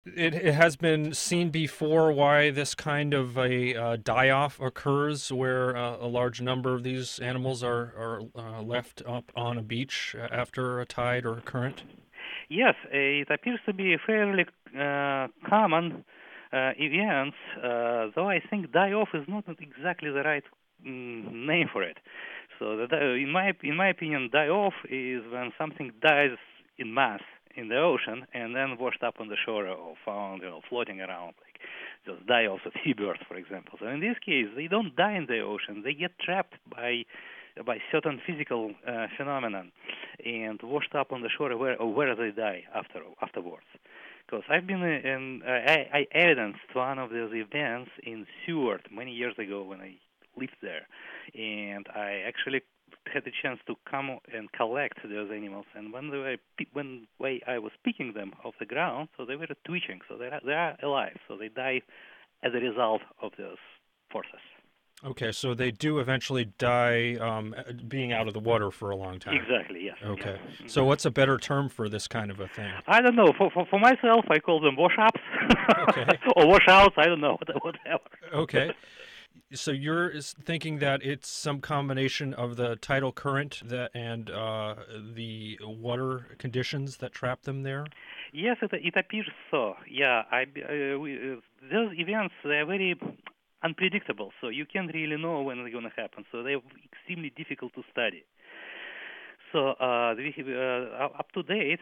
It has been seen before why this kind of a die-off occurs, where a large number of these animals are left up on a beach after a tide or a current. Yes, it appears to be a fairly common event, though I think die-off is not exactly the right name for it. So, in my opinion, die-off is when something dies in mass in the ocean and then washed up on the shore or found, floating around, like those die-offs of seabirds, for example. So in this case, they don't die in the ocean; they get trapped by certain physical phenomenon and washed up on the shore where they die afterwards. Because I've been in, I evidenced one of those events in Seward many years ago when I lived there, and I actually had the chance to come and collect those animals. And when I was picking them off the ground, so they were twitching, so they are alive, so they die as a result of those forces. Okay, so they do eventually die being out of the water for a long time. Exactly. Yes. Okay, Yeah. so what's a better term for this kind of a thing? I don't know. For myself, I call them wash-ups Okay, or wash-outs. I don't know. Whatever. okay. So you're thinking that it's some combination of the tidal current and the water conditions that trap them there? Yes, it appears so. Yeah, those events, they're very unpredictable, so you can't really know when they're going to happen. So they're extremely difficult to study. So up to date,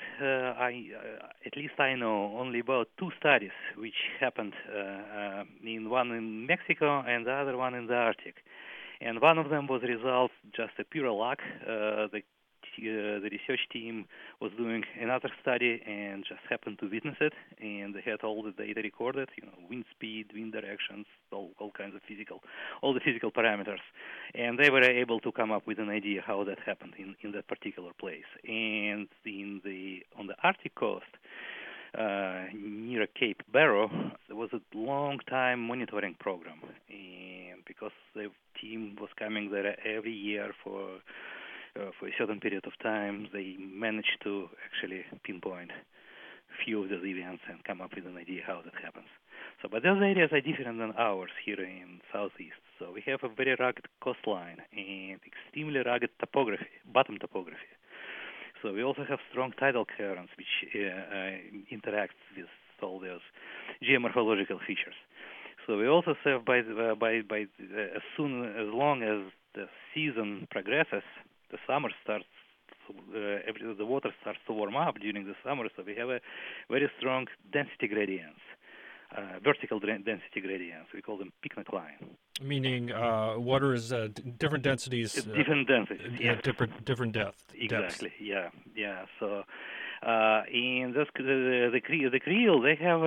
at least I know only about two studies which happened, in one in Mexico and the other one in the Arctic. And one of them was result just a pure luck. The research team was doing another study and just happened to witness it, and they had all the data recorded, wind speed, wind directions, all kinds of all the physical parameters, and they were able to come up with an idea how that happened in that particular place. And on the Arctic coast, near Cape Barrow, there was a long time monitoring program, and because the team was coming there every year for a certain period of time, they managed to actually pinpoint a few of those events and come up with an idea how that happens. So, but those areas are different than ours here in southeast. So we have a very rugged coastline and extremely rugged topography, bottom topography. So we also have strong tidal currents which interact with all those geomorphological features. So we also serve as long as the season progresses, the summer starts. The water starts to warm up during the summer, so we have a very strong density gradients, vertical density gradients. We call them picnic line. Meaning water is different densities Different densities, yes. at different depths. Exactly, yeah, yeah. So, in the creel, they have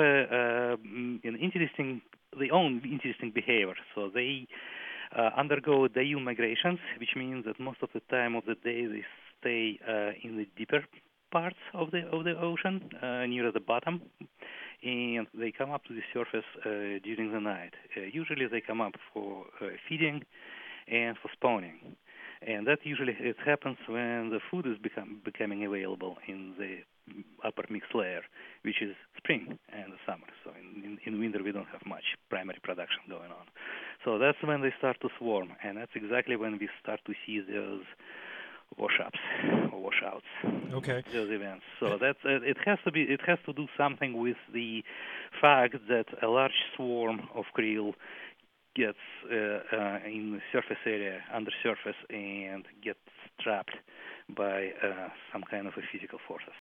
their own interesting behavior. So they undergo diurnal migrations, which means that most of the time of the day they stay in the deeper parts of the ocean, near the bottom, and they come up to the surface during the night. Usually they come up for feeding and for spawning. And that usually it happens when the food is becoming available in the upper mixed layer, which is spring and the summer. So in winter we don't have much primary production going on. So that's when they start to swarm, and that's exactly when we start to see those wash-ups or wash-outs. Okay. Those events. So that's it has to do something with the fact that a large swarm of krill gets in the surface area, under surface, and gets trapped by some kind of a physical forces.